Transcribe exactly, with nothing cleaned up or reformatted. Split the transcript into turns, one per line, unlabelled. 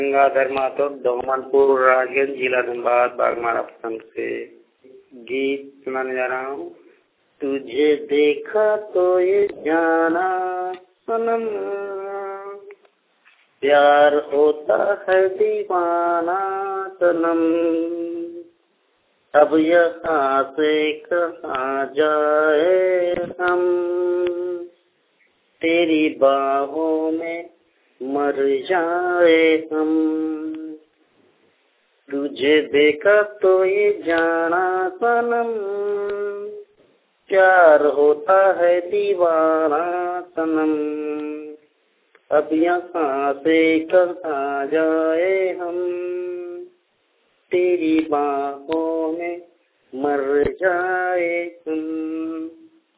गंगाधर माथुर, दोमनपुर, राजगंज, जिला धनबाद, बागमारा पसंद से गीत सुनाने जा रहा हूँ। तुझे देखा तो ये जाना सनम, प्यार होता है दीवाना सनम, अब यहाँ से कहाँ जाए हम, तेरी बाहों में मर जाए हम। तुझे देखा तो ये जाना सनम, प्यार होता है दीवाना सनम, अब यहाँ से कहाँ जाए हम, तेरी बाहों में मर जाए हम।